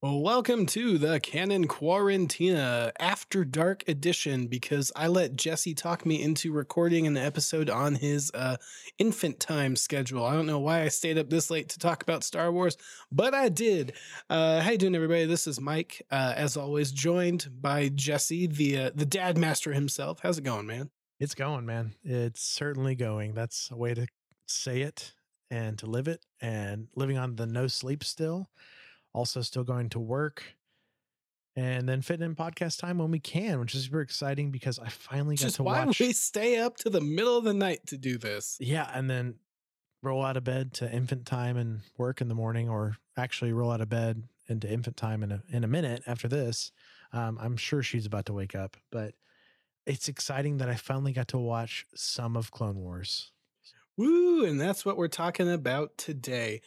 Well, welcome to the Canon Quarantina After Dark edition because I let Jesse talk me into recording an episode on his infant time schedule. I don't know why I stayed up this late to talk about Star Wars, but I did. How you doing, everybody? This is Mike, as always, joined by Jesse, the dad master himself. How's it going, man? It's going, man. It's certainly going. That's a way to say it and to live it, and living on the no sleep still. Also still going to work and then fitting in podcast time when we can, which is super exciting because I finally got Just to why watch. we stay up to the middle of the night to do this. Yeah. And then roll out of bed to infant time and work in the morning, or actually roll out of bed into infant time in a minute after this. I'm sure she's about to wake up, but it's exciting that I finally got to watch some of Clone Wars. Woo! And that's what we're talking about today.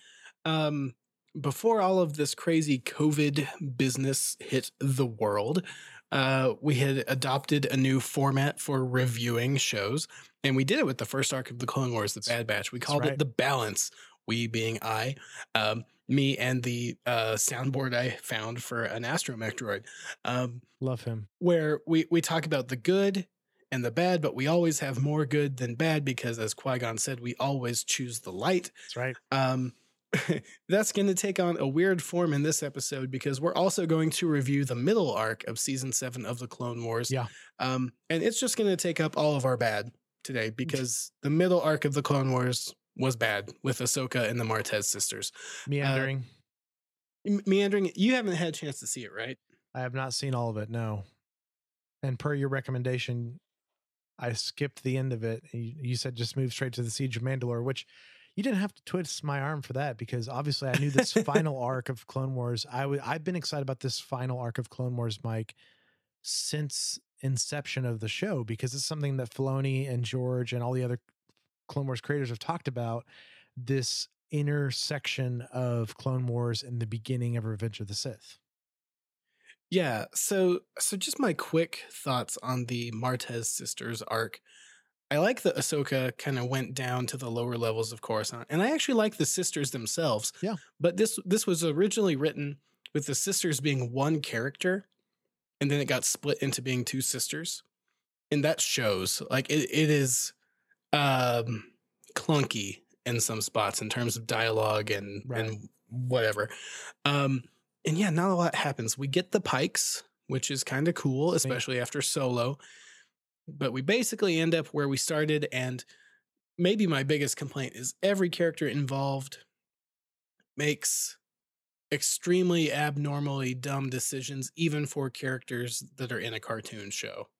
Before all of this crazy COVID business hit the world, we had adopted a new format for reviewing shows, and we did it with the first arc of the Clone Wars, The Bad Batch. We called it The Balance, we being I, me and the soundboard I found for an astromech droid. Love him. Where we talk about the good and the bad, but we always have more good than bad because, as Qui-Gon said, we always choose the light. That's right. That's going to take on a weird form in this episode because we're also going to review the middle arc of season 7 of the Clone Wars. Yeah. And it's just going to take up all of our bad today because the middle arc of the Clone Wars was bad with Ahsoka and the Martez sisters. Meandering. You haven't had a chance to see it, right? I have not seen all of it, no. And per your recommendation, I skipped the end of it. You said just move straight to the Siege of Mandalore, which you didn't have to twist my arm for that because obviously I knew this final arc of Clone Wars. I've been excited about this final arc of Clone Wars, Mike, since inception of the show, because it's something that Filoni and George and all the other Clone Wars creators have talked about, this intersection of Clone Wars and the beginning of Revenge of the Sith. Yeah, so just my quick thoughts on the Martez sisters arc. I like that Ahsoka kind of went down to the lower levels of Coruscant, and I actually like the sisters themselves. Yeah. But this was originally written with the sisters being one character, and then it got split into being two sisters, and that shows. Like it is clunky in some spots in terms of dialogue and whatever. And yeah, not a lot happens. We get the Pikes, which is kind of cool, especially after Solo. But we basically end up where we started, and maybe my biggest complaint is every character involved makes extremely abnormally dumb decisions, even for characters that are in a cartoon show.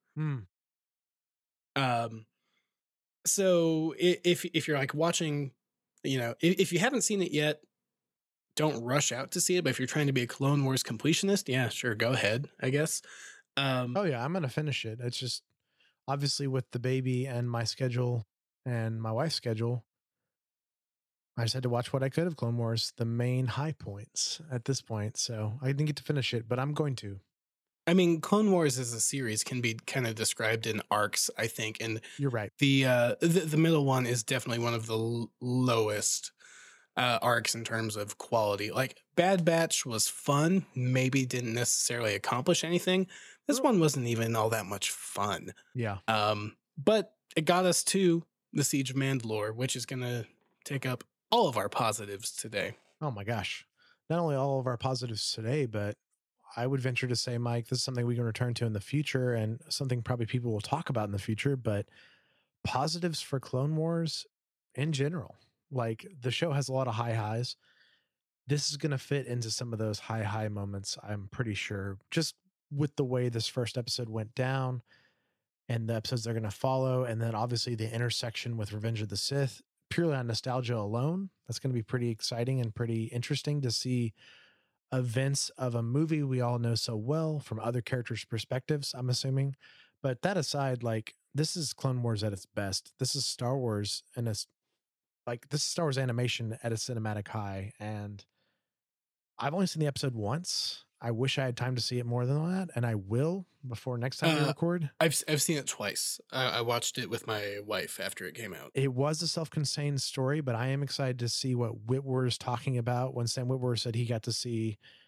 So if you're like watching, if you haven't seen it yet, don't rush out to see it. But if you're trying to be a Clone Wars completionist, yeah, sure, go ahead, I guess. Oh yeah, I'm gonna finish it. It's just obviously with the baby and my schedule and my wife's schedule, I just had to watch what I could of Clone Wars, the main high points at this point. So I didn't get to finish it, but I'm going to. I mean, Clone Wars as a series can be kind of described in arcs, I think, and you're right. The middle one is definitely one of the lowest arcs in terms of quality. Like Bad Batch was fun, maybe didn't necessarily accomplish anything. This one wasn't even all that much fun. Yeah. But it got us to the Siege of Mandalore, which is going to take up all of our positives today. Oh my gosh. Not only all of our positives today, but I would venture to say, Mike, this is something we can return to in the future and something probably people will talk about in the future, but positives for Clone Wars in general. Like the show has a lot of high highs. This is going to fit into some of those high moments, I'm pretty sure, just with the way this first episode went down and the episodes they're going to follow. And then obviously the intersection with Revenge of the Sith, purely on nostalgia alone. That's going to be pretty exciting and pretty interesting to see events of a movie we all know so well from other characters' perspectives, I'm assuming. But that aside, like this is Clone Wars at its best. This is Star Wars and this is Star Wars animation at a cinematic high. And I've only seen the episode once. I wish I had time to see it more than that, and I will before next time we record. I've seen it twice. I watched it with my wife after it came out. It was a self-contained story, but I am excited to see what Witwer is talking about when Sam Witwer said he got to see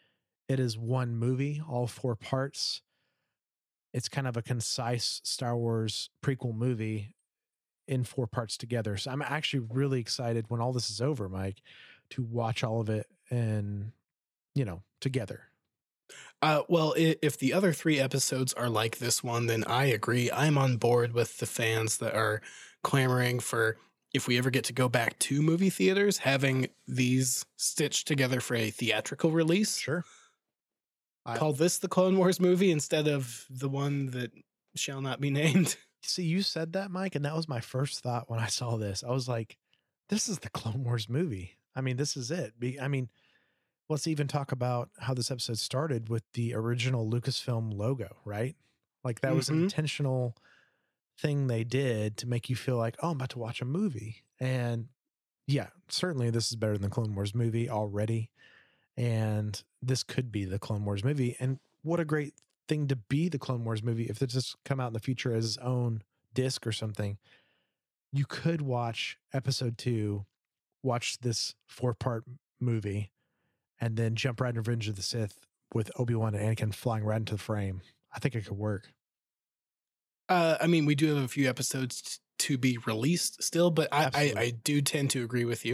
it is one movie, all 4 parts. It's kind of a concise Star Wars prequel movie in 4 parts together. So I'm actually really excited when all this is over, Mike, to watch all of it and, together. Well, if the other 3 episodes are like this one, then I agree. I'm on board with the fans that are clamoring for, if we ever get to go back to movie theaters, having these stitched together for a theatrical release. Sure. Call this the Clone Wars movie instead of the one that shall not be named. See, you said that, Mike, and that was my first thought when I saw this. I was like, this is the Clone Wars movie. I mean, this is it. I mean, let's even talk about how this episode started with the original Lucasfilm logo, right? Like that was an intentional thing they did to make you feel like, oh, I'm about to watch a movie. And yeah, certainly this is better than the Clone Wars movie already. And this could be the Clone Wars movie. And what a great thing to be the Clone Wars movie. If it just come out in the future as its own disc or something, you could watch episode 2, watch this 4-part movie, and then jump right into Revenge of the Sith with Obi-Wan and Anakin flying right into the frame. I think it could work. I mean, we do have a few episodes to be released still, but I do tend to agree with you.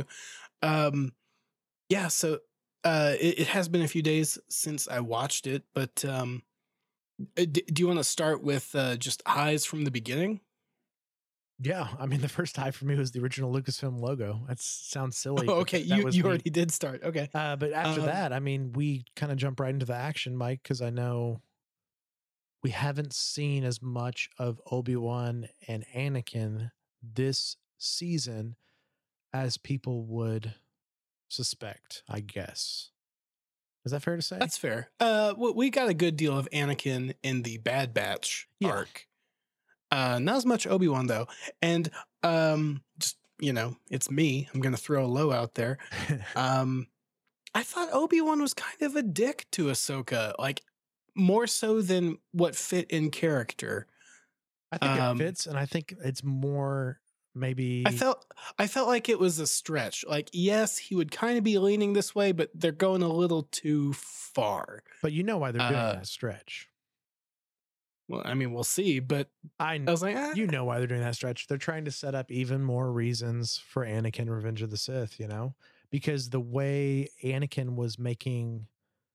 Yeah, so it has been a few days since I watched it, but do you want to start with just highs from the beginning? Yeah, I mean, the first high for me was the original Lucasfilm logo. That sounds silly. Oh, okay, you already did start. Okay. But after that, I mean, we kind of jump right into the action, Mike, because I know we haven't seen as much of Obi-Wan and Anakin this season as people would suspect, I guess. Is that fair to say? That's fair. We got a good deal of Anakin in the Bad Batch arc. Not as much Obi-Wan though. And just, it's me. I'm going to throw a low out there. I thought Obi-Wan was kind of a dick to Ahsoka, like more so than what fit in character. I think it fits, and I think it's more maybe. I felt like it was a stretch. Like, yes, he would kind of be leaning this way, but they're going a little too far. But you know why they're doing that stretch. Well, I mean, we'll see, but I was like, you know why they're doing that stretch. They're trying to set up even more reasons for Anakin Revenge of the Sith, because the way Anakin was making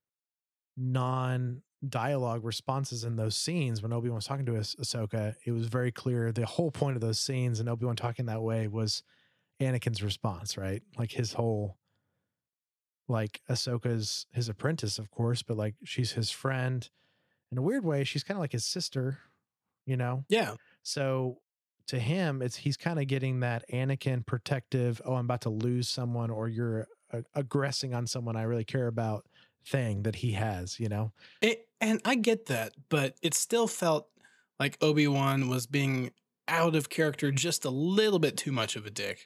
non-dialogue responses in those scenes when Obi-Wan was talking to Ahsoka, it was very clear the whole point of those scenes and Obi-Wan talking that way was Anakin's response, right? Like his whole, like Ahsoka's his apprentice, of course, but like she's his friend. In a weird way, she's kind of like his sister, Yeah. So to him, he's kind of getting that Anakin protective, oh, I'm about to lose someone, or you're aggressing on someone I really care about thing that he has, And I get that, but it still felt like Obi-Wan was being out of character just a little bit too much of a dick.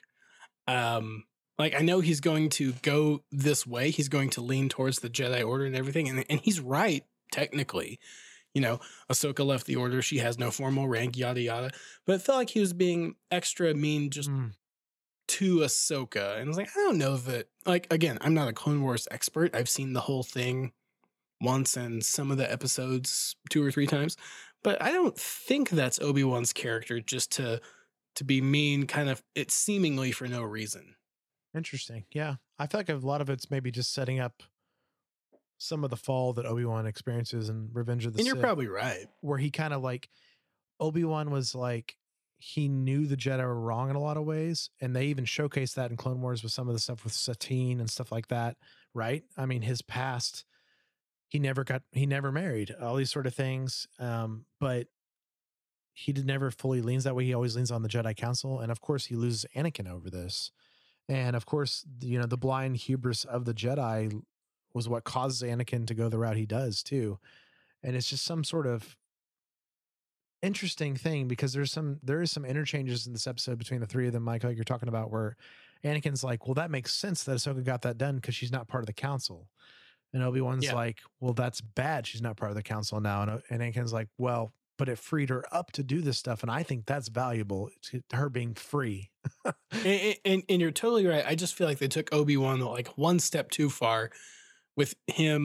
Like, I know he's going to go this way. He's going to lean towards the Jedi Order and everything. And he's right, technically. Ahsoka left the Order. She has no formal rank, yada, yada. But it felt like he was being extra mean just to Ahsoka. And I was like, I don't know that, like, again, I'm not a Clone Wars expert. I've seen the whole thing once and some of the episodes 2 or 3 times. But I don't think that's Obi-Wan's character, just to be mean, kind of, it's seemingly for no reason. Interesting. Yeah. I feel like a lot of it's maybe just setting up some of the fall that Obi-Wan experiences in Revenge of the Sith. And you're probably right. Where he kind of like, Obi-Wan was like, he knew the Jedi were wrong in a lot of ways. And they even showcased that in Clone Wars with some of the stuff with Satine and stuff like that. Right. I mean, his past, he never married, all these sort of things. But he never fully leans that way. He always leans on the Jedi Council. And of course he loses Anakin over this. And of course, the blind hubris of the Jedi was what causes Anakin to go the route he does too. And it's just some sort of interesting thing, because there is some interchanges in this episode between the 3 of them, Mike, like you're talking about, where Anakin's like, well, that makes sense that Ahsoka got that done because she's not part of the council. And Obi-Wan's like, well, that's bad. She's not part of the council now. And Anakin's like, well, but it freed her up to do this stuff. And I think that's valuable to her being free. and you're totally right. I just feel like they took Obi-Wan like one step too far with him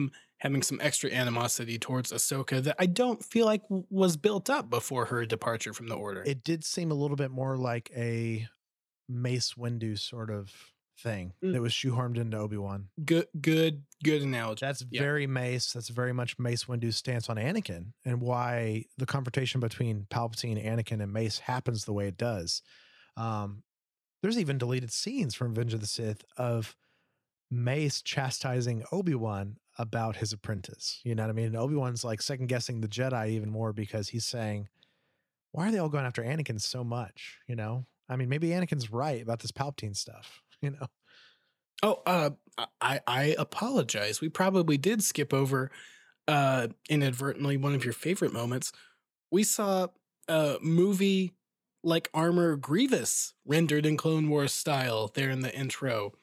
having some extra animosity towards Ahsoka that I don't feel like was built up before her departure from the Order. It did seem a little bit more like a Mace Windu sort of thing that was shoehorned into Obi-Wan. Good analogy. That's very Mace. That's very much Mace Windu's stance on Anakin, and why the confrontation between Palpatine, Anakin, and Mace happens the way it does. There's even deleted scenes from Revenge of the Sith of Mace chastising Obi-Wan about his apprentice. You know what I mean? And Obi-Wan's like second guessing the Jedi even more because he's saying, why are they all going after Anakin so much? You know, I mean, maybe Anakin's right about this Palpatine stuff, you know? Oh, I apologize. We probably did skip over inadvertently one of your favorite moments. We saw a movie like Armor Grievous rendered in Clone Wars style there in the intro.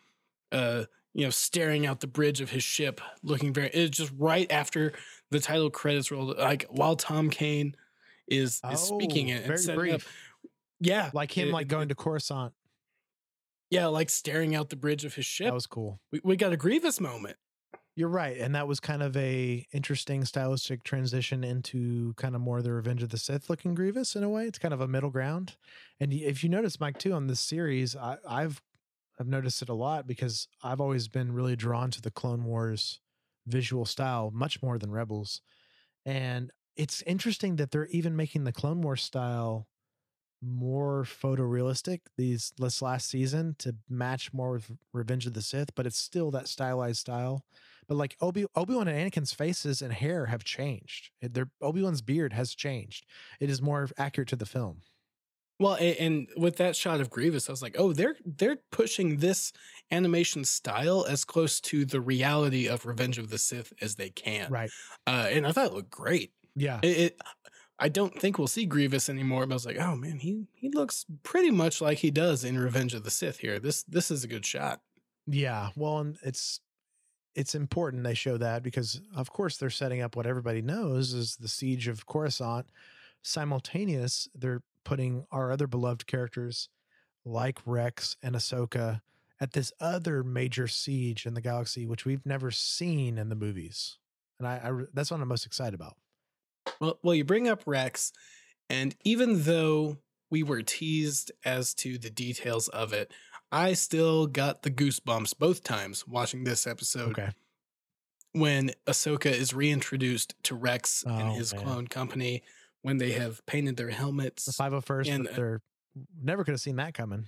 Staring out the bridge of his ship, looking it's just right after the title credits rolled, like while Tom Kane is speaking it and setting brief. Up. Yeah. Like him going to Coruscant. Yeah, like staring out the bridge of his ship. That was cool. We got a Grievous moment. You're right. And that was kind of a interesting stylistic transition into kind of more the Revenge of the Sith looking Grievous in a way. It's kind of a middle ground. And if you notice, Mike, too, on this series, I've noticed it a lot because I've always been really drawn to the Clone Wars visual style much more than Rebels. And it's interesting that they're even making the Clone Wars style more photorealistic this last season to match more with Revenge of the Sith, but it's still that stylized style. But like Obi-Wan and Anakin's faces and hair have changed. Obi-Wan's beard has changed. It is more accurate to the film. Well, and with that shot of Grievous, I was like, oh, they're pushing this animation style as close to the reality of Revenge of the Sith as they can. Right. And I thought it looked great. Yeah. I don't think we'll see Grievous anymore, but I was like, oh man, he looks pretty much like he does in Revenge of the Sith here. This is a good shot. Yeah. Well, and it's important they show that because of course they're setting up what everybody knows is the siege of Coruscant. Simultaneous, they're putting our other beloved characters like Rex and Ahsoka at this other major siege in the galaxy, which we've never seen in the movies. And I that's what I'm most excited about. Well, you bring up Rex, and even though we were teased as to the details of it, I still got the goosebumps both times watching this episode. Okay. When Ahsoka is reintroduced to Rex and his clone company, when they have painted their helmets. The 501st, and they're never could have seen that coming.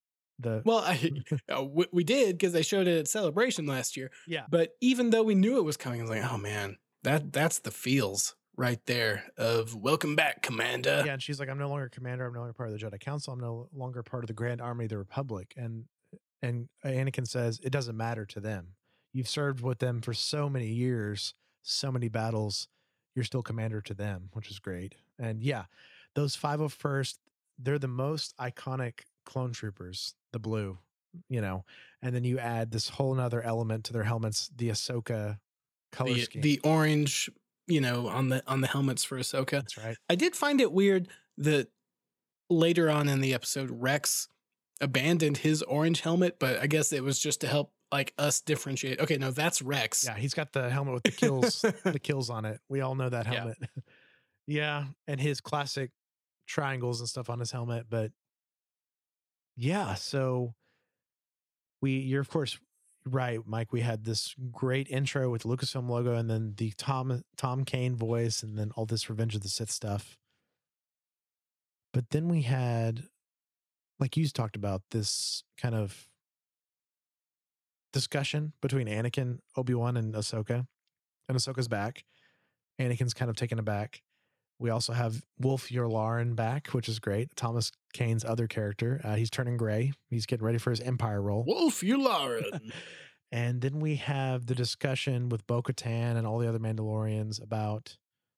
We did because they showed it at Celebration last year. Yeah. But even though we knew it was coming, I was like, oh man, that's the feels right there of welcome back, Commander. Yeah, and she's like, I'm no longer commander. I'm no longer part of the Jedi Council. I'm no longer part of the Grand Army of the Republic. And Anakin says, it doesn't matter to them. You've served with them for so many years, so many battles. You're still commander to them, which is great. And yeah, those 501st, they're the most iconic clone troopers, the blue, and then you add this whole nother element to their helmets, the Ahsoka color scheme. The orange, on the helmets for Ahsoka. That's right. I did find it weird that later on in the episode, Rex abandoned his orange helmet, but I guess it was just to help like us differentiate. Okay, no, that's Rex. Yeah, he's got the helmet with the kills, the kills on it. We all know that helmet. Yeah, and his classic triangles and stuff on his helmet. But yeah, so you're of course right, Mike. We had this great intro with the Lucasfilm logo, and then the Tom Kane voice, and then all this Revenge of the Sith stuff. But then we had, like you talked about, this kind of discussion between Anakin, Obi-Wan, and Ahsoka. And Ahsoka's back. Anakin's kind of taken aback. We also have Wolf Yularen back, which is great. Thomas Kane's other character. He's turning gray. He's getting ready for his Empire role. Wolf Yularen. And then we have the discussion with Bo-Katan and all the other Mandalorians about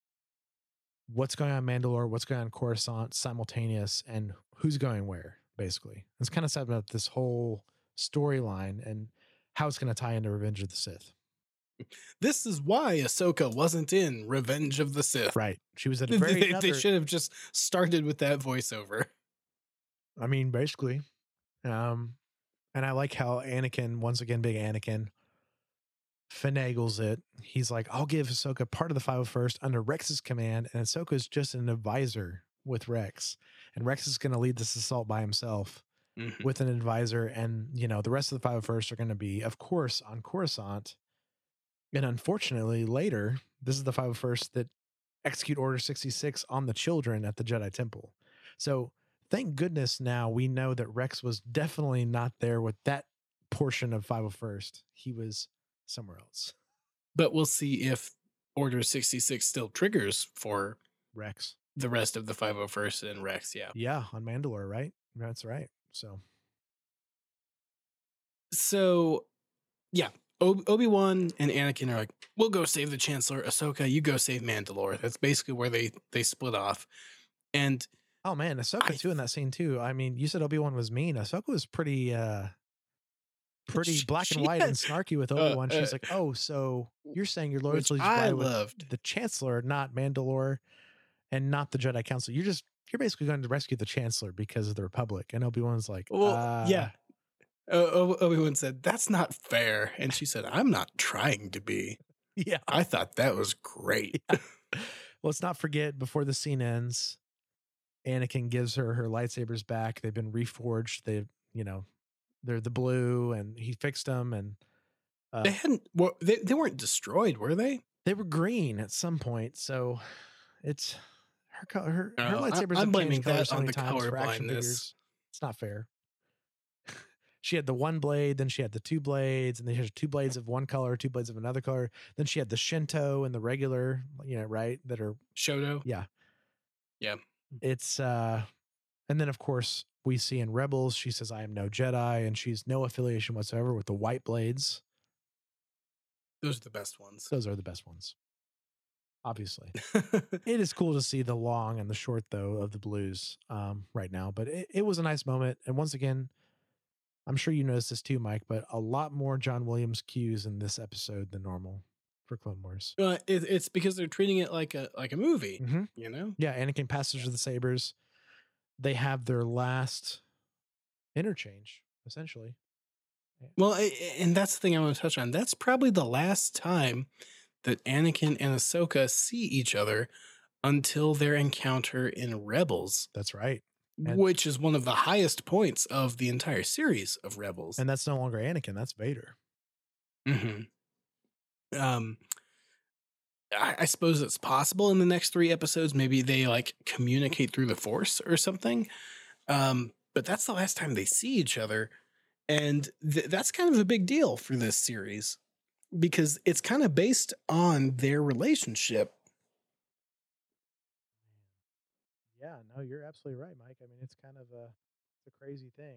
what's going on in Mandalore, what's going on in Coruscant, simultaneous, and who's going where, basically. It's kind of sad about this whole storyline and how it's going to tie into Revenge of the Sith. This is why Ahsoka wasn't in Revenge of the Sith. Right. She was at they should have just started with that voiceover. I mean, basically. And I like how Anakin, once again, big Anakin, finagles it. He's like, I'll give Ahsoka part of the 501st under Rex's command, and Ahsoka is just an advisor with Rex. And Rex is going to lead this assault by himself with an advisor. And, you know, the rest of the 501st are going to be, of course, on Coruscant. And unfortunately, later, this is the 501st that execute Order 66 on the children at the Jedi Temple. So thank goodness now we know that Rex was definitely not there with that portion of 501st. He was somewhere else. But we'll see if Order 66 still triggers for Rex, the rest of the 501st and Rex. Yeah. Yeah. On Mandalore, right? That's right. So yeah, Obi-Wan and Anakin are like, we'll go save the Chancellor. Ahsoka, you go save Mandalore. That's basically where they split off. And oh man, Ahsoka too in that scene too. I mean, you said Obi-Wan was mean. Ahsoka was pretty black and white and snarky with Obi-Wan. She's like, oh, so you're saying your loyalty is with the Chancellor, not Mandalore, and not the Jedi Council. You're basically going to rescue the Chancellor because of the Republic. And Obi-Wan's like, well, yeah. Obi-Wan said, that's not fair. And she said, I'm not trying to be. Yeah. I thought that was great. Yeah. Well, let's not forget, before the scene ends, Anakin gives her lightsabers back. They've been reforged. They're the blue, and he fixed them. And they weren't destroyed, were they? They were green at some point. So it's her lightsabers. I'm blaming that on the color blindness. It's not fair. She had the one blade, then she had the two blades, and then she had 2 blades of one color, 2 blades of another color. Then she had the Shinto and the regular, right? That are Shoto. Yeah. Yeah. It's and then of course we see in Rebels, she says, I am no Jedi, and she's no affiliation whatsoever with the white blades. Those are the best ones. Those are the best ones. Obviously. It is cool to see the long and the short, though, of the blues right now. But it was a nice moment. And once again, I'm sure you noticed this too, Mike, but a lot more John Williams cues in this episode than normal for Clone Wars. It's because they're treating it like a movie, you know? Yeah, Anakin passes the sabers. They have their last interchange, essentially. Well, and that's the thing I want to touch on. That's probably the last time that Anakin and Ahsoka see each other until their encounter in Rebels. That's right. Which is one of the highest points of the entire series of Rebels. And that's no longer Anakin, that's Vader. I suppose it's possible in the next 3 episodes, maybe they like communicate through the Force or something. But that's the last time they see each other. And that's kind of a big deal for this series because it's kind of based on their relationship. Yeah, no, you're absolutely right, Mike. I mean, it's kind of a crazy thing.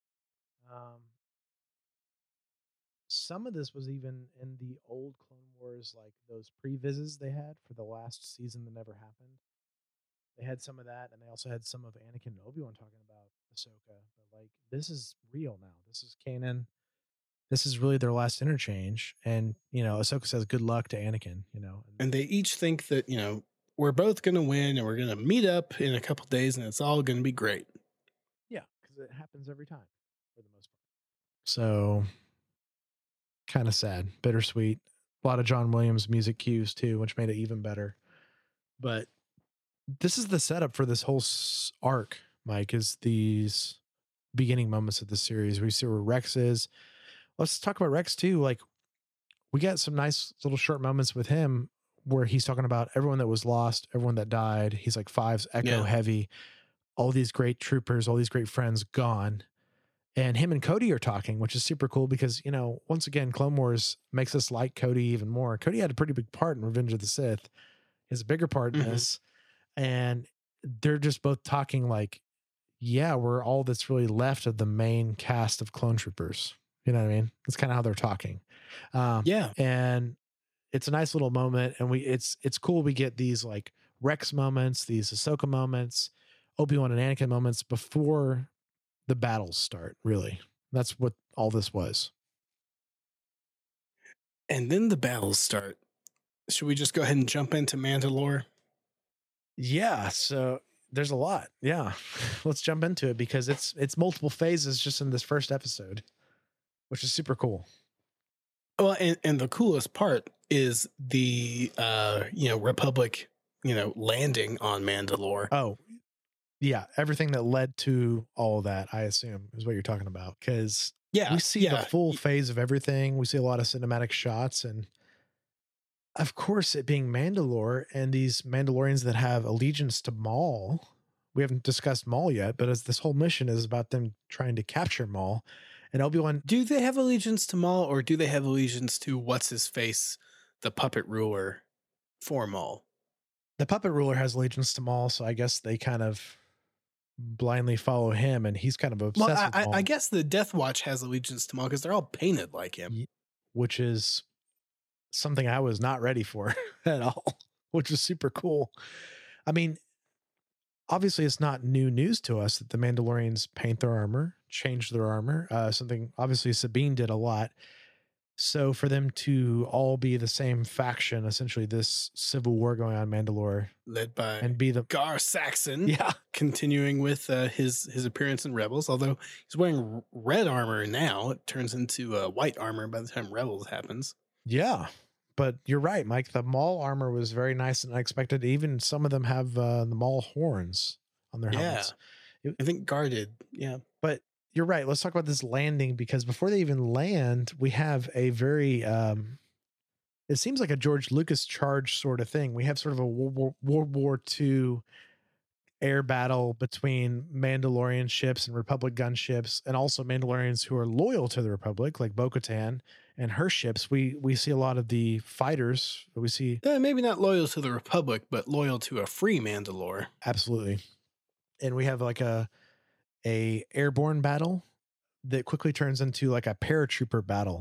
Some of this was even in the old Clone Wars, like those pre-vises they had for the last season that never happened. They had some of that, and they also had some of Anakin and Obi-Wan talking about Ahsoka. But like, this is real now. This is canon. This is really their last interchange. And, Ahsoka says good luck to Anakin, And they each think that, we're both going to win and we're going to meet up in a couple days and it's all going to be great. Yeah, because it happens every time for the most part. So kind of sad, bittersweet. A lot of John Williams music cues too, which made it even better. But this is the setup for this whole arc, Mike, is these beginning moments of the series. We see where Rex is. Let's talk about Rex too. Like, we got some nice little short moments with him where he's talking about everyone that was lost, everyone that died. He's like, Fives echo heavy, all these great troopers, all these great friends gone. And him and Cody are talking, which is super cool because, once again, Clone Wars makes us like Cody even more. Cody had a pretty big part in Revenge of the Sith. He has a bigger part in this. And they're just both talking like, yeah, we're all that's really left of the main cast of clone troopers. You know what I mean? That's kind of how they're talking. And it's a nice little moment. And it's cool. We get these like Rex moments, these Ahsoka moments, Obi-Wan and Anakin moments before the battles start, really. That's what all this was. And then the battles start. Should we just go ahead and jump into Mandalore? Yeah, so there's a lot. Yeah. Let's jump into it because it's multiple phases just in this first episode, which is super cool. Well, and the coolest part is the Republic, landing on Mandalore. Oh, yeah, everything that led to all of that, I assume, is what you're talking about. Because Yeah, we see the full phase of everything. We see a lot of cinematic shots, and of course, it being Mandalore and these Mandalorians that have allegiance to Maul. We haven't discussed Maul yet, but as this whole mission is about them trying to capture Maul, and Obi-Wan. Do they have allegiance to Maul, or do they have allegiance to what's his face, the puppet ruler for Maul? The puppet ruler has allegiance to Maul, so I guess they kind of blindly follow him, and he's kind of obsessed with Maul. I guess the Death Watch has allegiance to Maul because they're all painted like him, which is something I was not ready for at all, which is super cool. I mean, obviously it's not new news to us that the Mandalorians paint their armor, change their armor, something obviously Sabine did a lot. So for them to all be the same faction, essentially this civil war going on in Mandalore, led by and be the Gar Saxon, yeah, continuing with his appearance in Rebels. Although he's wearing red armor now, it turns into white armor by the time Rebels happens. Yeah, but you're right, Mike. The Maul armor was very nice and unexpected. Even some of them have the Maul horns on their helmets. I think Gar did. Yeah, but you're right. Let's talk about this landing, because before they even land, we have a very, it seems like a George Lucas charge sort of thing. We have sort of a World War II air battle between Mandalorian ships and Republic gunships, and also Mandalorians who are loyal to the Republic, like Bo-Katan and her ships. We see a lot of the fighters. We see maybe not loyal to the Republic, but loyal to a free Mandalore. Absolutely. And we have like a airborne battle that quickly turns into like a paratrooper battle.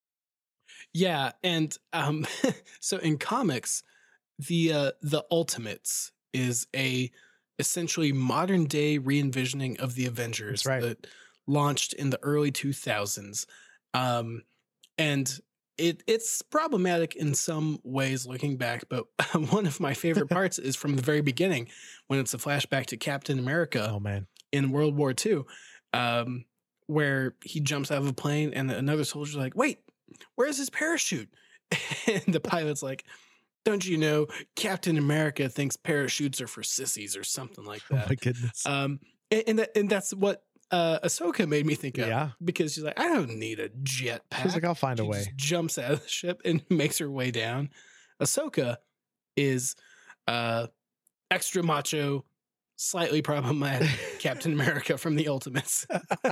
Yeah, and so in comics, the Ultimates is a essentially modern day re-envisioning of the Avengers that launched in the early 2000s. And it's problematic in some ways looking back, but one of my favorite parts is from the very beginning when it's a flashback to Captain America. Oh man. In World War II, where he jumps out of a plane and another soldier's like, wait, where's his parachute? And the pilot's like, don't you know, Captain America thinks parachutes are for sissies or something like that. Oh my goodness. And that's what Ahsoka made me think of. Yeah. Because she's like, I don't need a jetpack. She's like, I'll find a way. Just jumps out of the ship and makes her way down. Ahsoka is extra macho, slightly problematic Captain America from the Ultimates.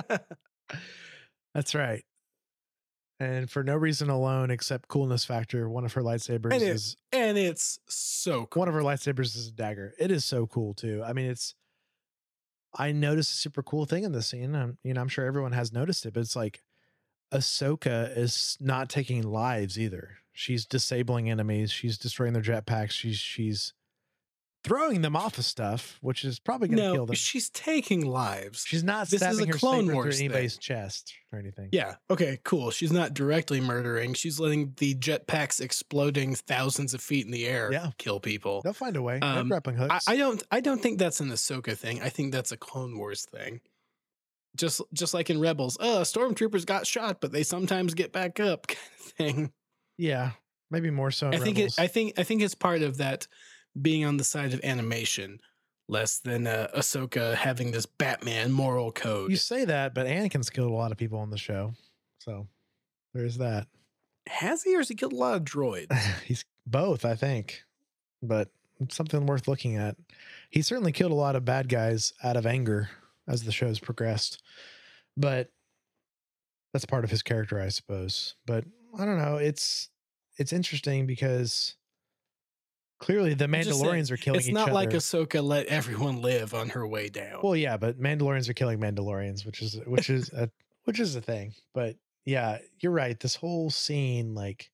That's right. And for no reason alone except coolness factor, one of her lightsabers it's so cool. One of her lightsabers is a dagger. It is so cool too. I mean, I noticed a super cool thing in this scene. I'm sure everyone has noticed it, but it's like Ahsoka is not taking lives either. She's disabling enemies. She's destroying their jetpacks. She's throwing them off of stuff, which is probably going to kill them. She's taking lives. She's not stabbing her saber through anybody's chest or anything. Yeah. Okay, cool. She's not directly murdering. She's letting the jetpacks exploding thousands of feet in the air kill people. They'll find a way. They're grappling hooks. I don't think that's an Ahsoka thing. I think that's a Clone Wars thing. Just like in Rebels. Stormtroopers got shot, but they sometimes get back up kind of thing. Yeah. Maybe more so in Rebels. I think it's part of that being on the side of animation, less than Ahsoka having this Batman moral code. You say that, but Anakin's killed a lot of people on the show, so there's that. Has he, or has he killed a lot of droids? He's both, I think, but it's something worth looking at. He certainly killed a lot of bad guys out of anger as the show's progressed, but that's part of his character, I suppose. But I don't know. It's interesting because clearly the Mandalorians are killing each other. It's not like Ahsoka let everyone live on her way down. Well, yeah, but Mandalorians are killing Mandalorians, which is a thing. But yeah, you're right. This whole scene, like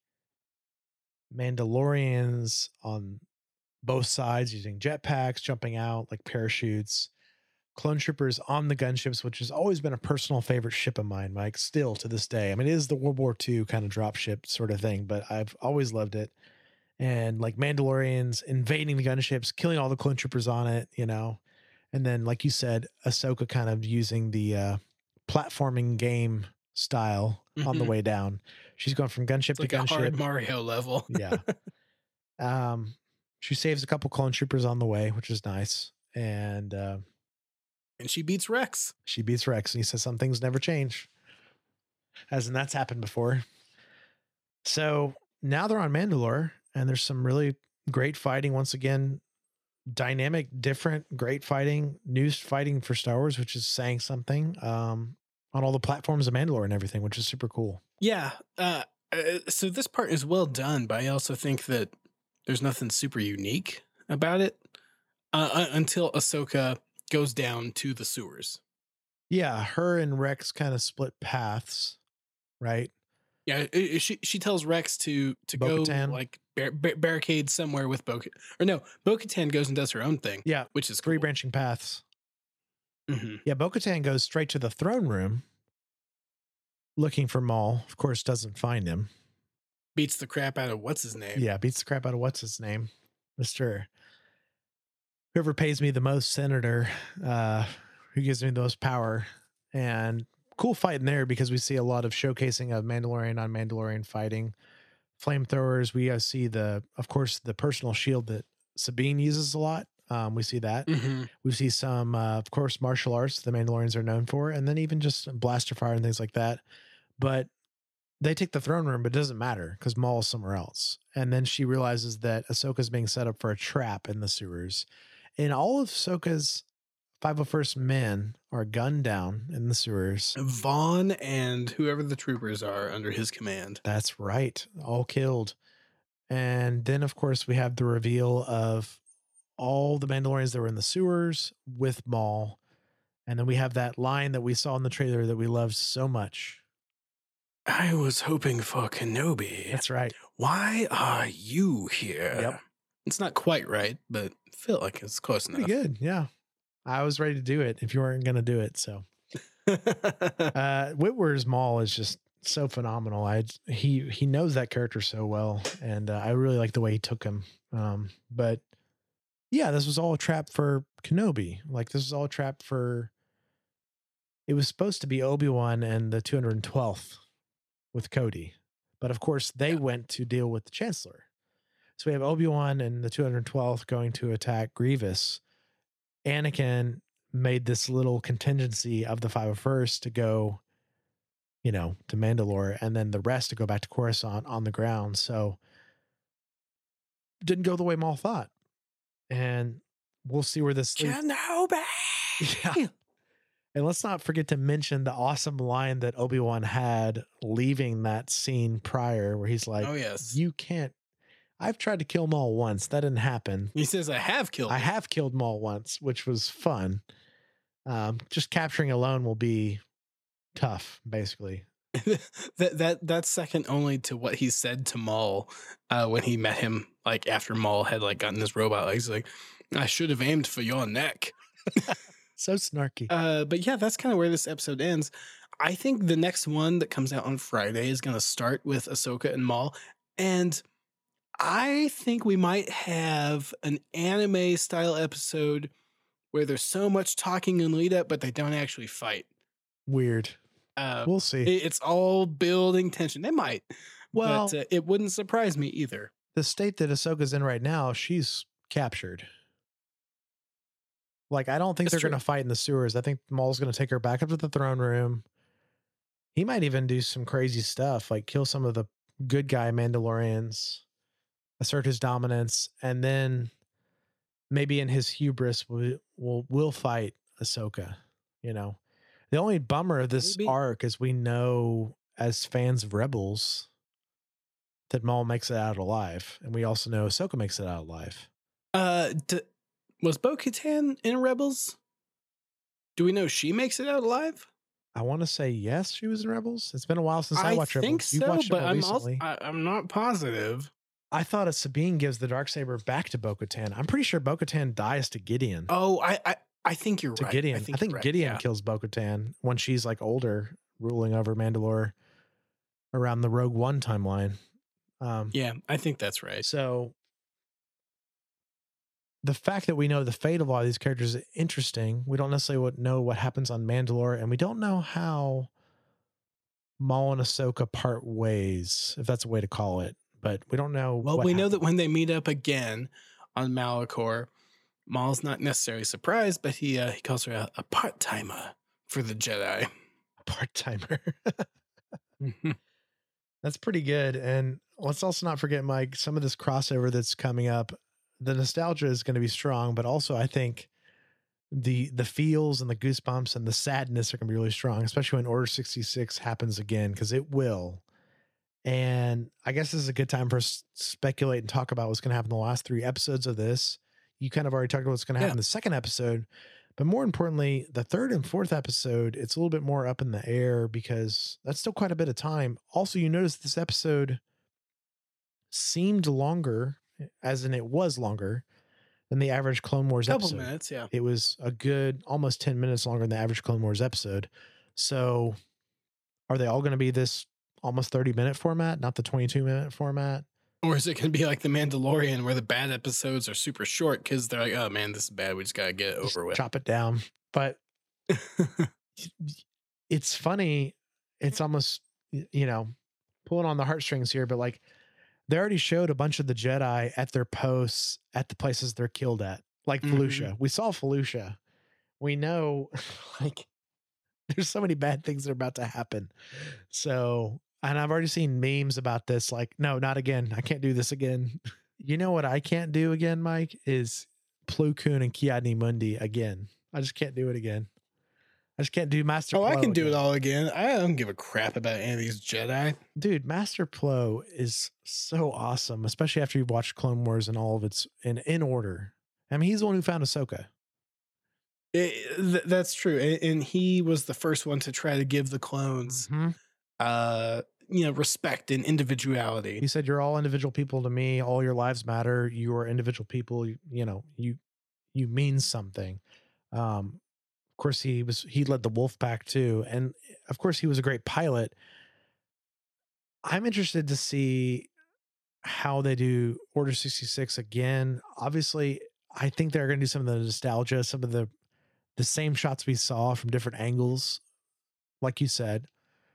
Mandalorians on both sides using jetpacks, jumping out like parachutes, clone troopers on the gunships, which has always been a personal favorite ship of mine, Mike, still to this day. I mean, it is the World War II kind of dropship sort of thing, but I've always loved it. And like Mandalorians invading the gunships, killing all the clone troopers on it, and then like you said, Ahsoka kind of using the platforming game style on the way down. She's going from gunship It's like to a hard gunship. Mario level. Yeah. She saves a couple clone troopers on the way, which is nice. And she beats Rex. She beats Rex, and he says some things never change. As in, that's happened before. So now they're on Mandalore, and there's some really great fighting. Once again, dynamic, different, great fighting, new fighting for Star Wars, which is saying something on all the platforms of Mandalore and everything, which is super cool. Yeah. So this part is well done, but I also think that there's nothing super unique about it until Ahsoka goes down to the sewers. Yeah, her and Rex kind of split paths, right? Yeah, she tells Rex to Bo-Katan. Go like barricade somewhere with Bo-Katan. Or no, Bo-Katan goes and does her own thing. Yeah, which is three cool. branching paths. Mm-hmm. Yeah, Bo-Katan goes straight to the throne room looking for Maul. Of course, doesn't find him. Beats the crap out of what's his name. Yeah, beats the crap out of what's his name, Mr. Whoever pays me the most, Senator, who gives me the most power. And cool fight in there because we see a lot of showcasing of Mandalorian on Mandalorian fighting. Flamethrowers. We see of course, the personal shield that Sabine uses a lot. We see that. Mm-hmm. We see some, of course, martial arts the Mandalorians are known for, and then even just blaster fire and things like that. But they take the throne room, but it doesn't matter because Maul is somewhere else. And then she realizes that Ahsoka's being set up for a trap in the sewers. And all of Ahsoka's 501st men are gunned down in the sewers. Vaughn and whoever the troopers are under his command. That's right. All killed. And then, of course, we have the reveal of all the Mandalorians that were in the sewers with Maul. And then we have that line that we saw in the trailer that we loved so much. I was hoping for Kenobi. That's right. Why are you here? Yep. It's not quite right, but I feel like it's close enough. Pretty good. Yeah. I was ready to do it if you weren't going to do it. So Witwer's Maul is just so phenomenal. He knows that character so well. And I really like the way he took him. But yeah, this was all a trap for Kenobi. Like this was all a trap for, it was supposed to be Obi-Wan and the 212th with Cody. But of course they went to deal with the Chancellor. So we have Obi-Wan and the 212th going to attack Grievous. Anakin made this little contingency of the 501st to go, to Mandalore, and then the rest to go back to Coruscant on the ground. So didn't go the way Maul thought. And we'll see where this Kenobi. Yeah. And let's not forget to mention the awesome line that Obi-Wan had leaving that scene prior where he's like, oh, yes. You can't. I've tried to kill Maul once. That didn't happen. He says, I have killed Maul once, which was fun. Just capturing alone will be tough, basically. That's second only to what he said to Maul when he met him, like after Maul had like gotten his robot legs. Like, I should have aimed for your neck. So snarky. But yeah, that's kind of where this episode ends. I think the next one that comes out on Friday is going to start with Ahsoka and Maul. And I think we might have an anime style episode where there's so much talking and lead up, but they don't actually fight. Weird. We'll see. It's all building tension. They might. Well, but it wouldn't surprise me either. The state that Ahsoka's in right now, she's captured. Like, I don't think they're going to fight in the sewers. I think Maul's going to take her back up to the throne room. He might even do some crazy stuff, like kill some of the good guy Mandalorians, assert his dominance, and then maybe in his hubris we'll fight Ahsoka. The only bummer of this arc is we know as fans of Rebels that Maul makes it out alive, and we also know Ahsoka makes it out alive. Was Bo-Katan in Rebels? Do we know she makes it out alive? I want to say yes, she was in Rebels. It's been a while since I watched Rebels. I think so, but I'm not positive. I thought Sabine gives the Darksaber back to Bo-Katan. I'm pretty sure Bo-Katan dies to Gideon. Oh, I think you're right. Gideon. I think Gideon kills Bo-Katan when she's like older, ruling over Mandalore around the Rogue One timeline. Yeah, I think that's right. So the fact that we know the fate of a lot of these characters is interesting. We don't necessarily know what happens on Mandalore, and we don't know how Maul and Ahsoka part ways, if that's a way to call it. But we don't know. Well, we know that when they meet up again on Malachor, Maul's not necessarily surprised, but he calls her a part-timer for the Jedi. Part-timer. That's pretty good. And let's also not forget, Mike, some of this crossover that's coming up. The nostalgia is going to be strong, but also I think the feels and the goosebumps and the sadness are going to be really strong, especially when Order 66 happens again, because it will. And I guess this is a good time for us to speculate and talk about what's going to happen in the last 3 episodes of this. You kind of already talked about what's going to happen in the second episode, but more importantly, the 3rd and 4th episode, it's a little bit more up in the air because that's still quite a bit of time. Also, you notice this episode seemed longer, as in it was longer than the average Clone Wars episode. Couple minutes, yeah. It was a good almost 10 minutes longer than the average Clone Wars episode. So are they all going to be this almost 30-minute format, not the 22-minute format? Or is it going to be like The Mandalorian where the bad episodes are super short because they're like, oh man, this is bad. We just got to get it over with. Chop it down. But it's funny. It's almost, pulling on the heartstrings here, but like they already showed a bunch of the Jedi at their posts at the places they're killed at, like Felucia. We saw Felucia. We know like there's so many bad things that are about to happen. So, and I've already seen memes about this. Like, no, not again. I can't do this again. You know what I can't do again, Mike, is Plo Koon and Ki-Adi-Mundi again. I just can't do it again. I just can't do Master Plo. I can do it all again. I don't give a crap about any of these Jedi. Dude, Master Plo is so awesome, especially after you've watched Clone Wars and all of its in order. I mean, he's the one who found Ahsoka. That's true. And he was the first one to try to give the clones respect and individuality. He said, you're all individual people to me. All your lives matter. You are individual people. You mean something. Of course, he led the Wolf Pack too. And of course, he was a great pilot. I'm interested to see how they do Order 66 again. Obviously, I think they're going to do some of the nostalgia, some of the same shots we saw from different angles. Like you said,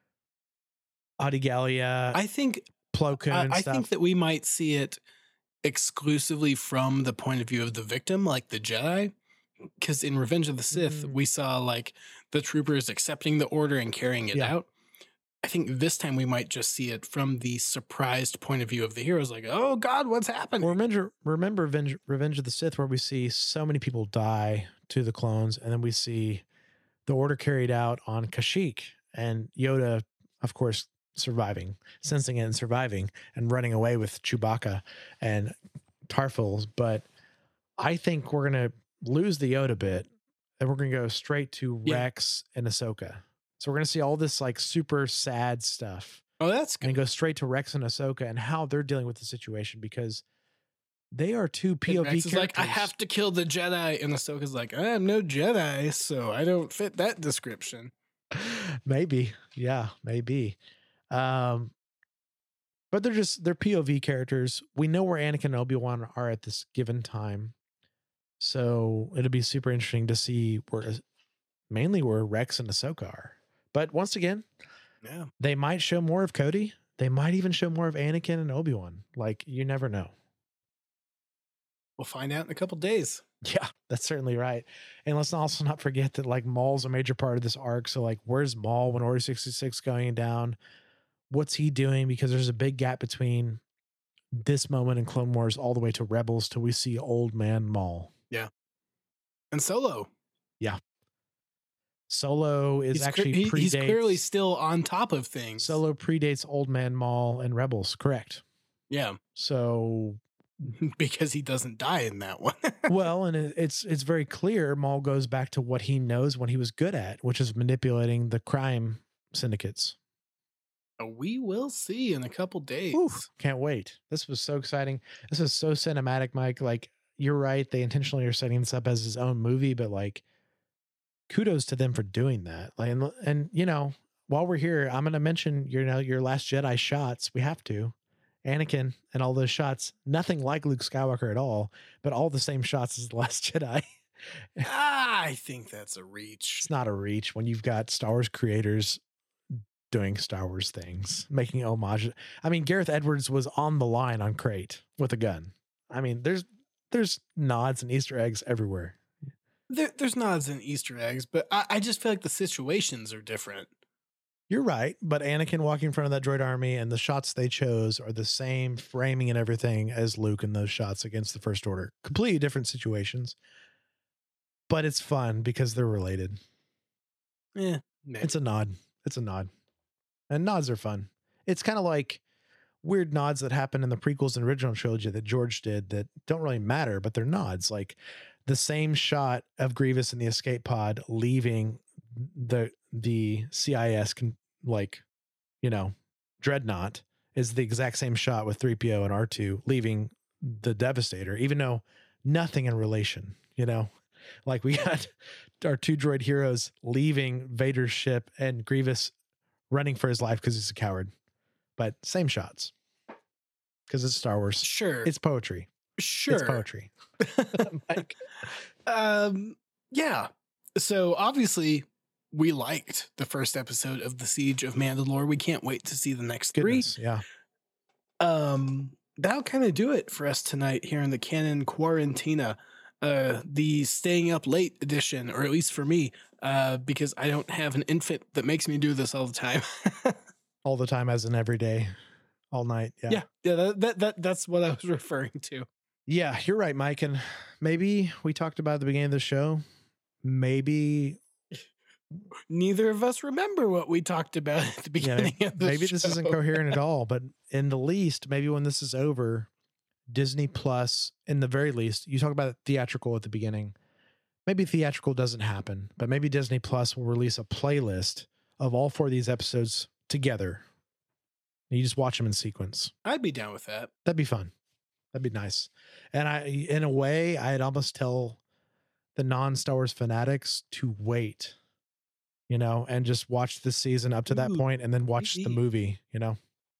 Adi Gallia. I think Plo Koon and I stuff. think that we might see it exclusively from the point of view of the victim, like the Jedi. Because in Revenge of the Sith, we saw like the troopers accepting the order and carrying it out. I think this time we might just see it from the surprised point of view of the heroes, like, oh God, what's happening? Well, remember Revenge of the Sith, where we see so many people die to the clones, and then we see the order carried out on Kashyyyk, and Yoda, of course, surviving, sensing it and surviving, and running away with Chewbacca and Tarful. But I think we're going to lose the Yoda bit, and we're going to go straight to Rex and Ahsoka. So we're going to see all this like super sad stuff. Oh, that's good. And go straight to Rex and Ahsoka and how they're dealing with the situation, because they are two POV Rex is characters. like, I have to kill the Jedi. And Ahsoka's like, I am no Jedi, so I don't fit that description. Maybe. Yeah, maybe. But they're POV characters. We know where Anakin and Obi-Wan are at this given time. So it'll be super interesting to see mainly where Rex and Ahsoka are. But once again, they might show more of Cody. They might even show more of Anakin and Obi-Wan. Like, you never know. We'll find out in a couple days. Yeah, that's certainly right. And let's also not forget that like Maul's a major part of this arc. So like, where's Maul when Order 66 going down? What's he doing? Because there's a big gap between this moment in Clone Wars all the way to Rebels till we see old man Maul. Yeah. And Solo. Yeah. Solo is he's clearly still on top of things. Solo predates Old Man Maul and Rebels, correct? Yeah. So because he doesn't die in that one. Well, and it's very clear Maul goes back to what he knows, what he was good at, which is manipulating the crime syndicates. We will see in a couple days. Ooh, can't wait. This was so exciting. This is so cinematic, Mike. Like, you're right. They intentionally are setting this up as his own movie, but like, kudos to them for doing that. Like, and while we're here, I'm going to mention your Last Jedi shots. We have to. Anakin and all those shots, nothing like Luke Skywalker at all, but all the same shots as The Last Jedi. I think that's a reach. It's not a reach when you've got Star Wars creators doing Star Wars things, making homage. I mean, Gareth Edwards was on the line on Crate with a gun. I mean, there's nods and Easter eggs everywhere. There's nods and Easter eggs, but I just feel like the situations are different. You're right, but Anakin walking in front of that droid army and the shots they chose are the same framing and everything as Luke in those shots against the First Order. Completely different situations, but it's fun because they're related. Yeah, maybe. It's a nod. It's a nod. And nods are fun. It's kind of like weird nods that happen in the prequels and original trilogy that George did that don't really matter, but they're nods. Like the same shot of Grievous in the escape pod leaving the CIS Dreadnought is the exact same shot with 3PO and R2 leaving the Devastator, even though nothing in relation, like we got our two droid heroes leaving Vader's ship and Grievous running for his life because he's a coward, but same shots because it's Star Wars. Sure. It's poetry. Sure. It's poetry. Mike. Yeah. So obviously we liked the first episode of the Siege of Mandalore. We can't wait to see the next three. Yeah. That'll kind of do it for us tonight here in the Canon Quarantina, the staying up late edition, or at least for me, because I don't have an infant that makes me do this all the time. All the time, as in every day, all night. Yeah. That's what I was referring to. Yeah, you're right, Mike. And maybe we talked about at the beginning of the show, maybe neither of us remember what we talked about at the beginning of the maybe show. This isn't coherent at all, but in the least, maybe when this is over, Disney Plus, in the very least, you talk about theatrical at the beginning. Maybe theatrical doesn't happen, but maybe Disney Plus will release a playlist of all 4 of these episodes together. And you just watch them in sequence. I'd be down with that. That'd be fun. That'd be nice. And in a way, I'd almost tell the non-Star Wars fanatics to wait, and just watch the season up to that point and then watch the movie, Yeah,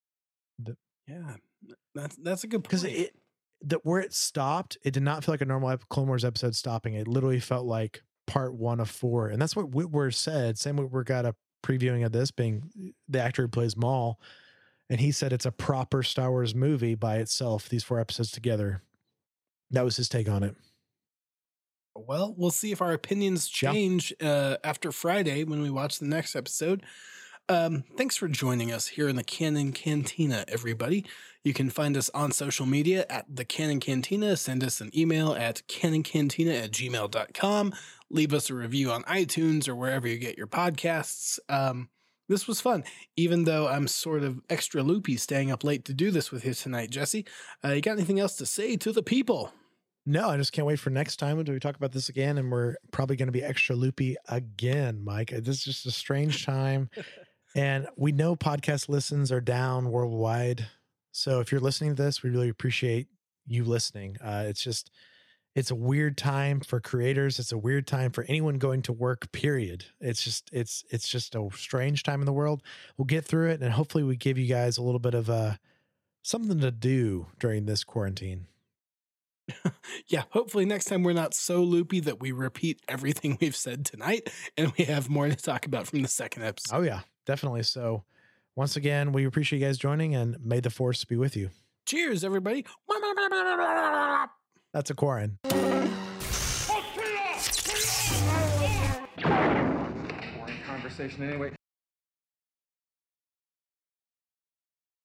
that's a good point. Because where it stopped, it did not feel like a normal Clone Wars episode stopping. It literally felt like part 1 of 4. And that's what Whitwer said. Sam Whitwer got a previewing of this, being the actor who plays Maul. And he said it's a proper Star Wars movie by itself, these 4 episodes together. That was his take on it. Well, we'll see if our opinions change after Friday when we watch the next episode. Thanks for joining us here in the Canon Cantina, everybody. You can find us on social media at the Canon Cantina. Send us an email at canoncantina@gmail.com. Leave us a review on iTunes or wherever you get your podcasts. This was fun, even though I'm sort of extra loopy staying up late to do this with you tonight, Jesse. You got anything else to say to the people? No, I just can't wait for next time until we talk about this again, and we're probably going to be extra loopy again, Mike. This is just a strange time, and we know podcast listens are down worldwide. So if you're listening to this, we really appreciate you listening. It's a weird time for creators. It's a weird time for anyone going to work, period. It's just a strange time in the world. We'll get through it. And hopefully we give you guys a little bit of something to do during this quarantine. Yeah. Hopefully next time we're not so loopy that we repeat everything we've said tonight and we have more to talk about from the second episode. Oh yeah, definitely. So once again, we appreciate you guys joining, and may the Force be with you. Cheers, everybody. That's a Quarren. Boring conversation anyway.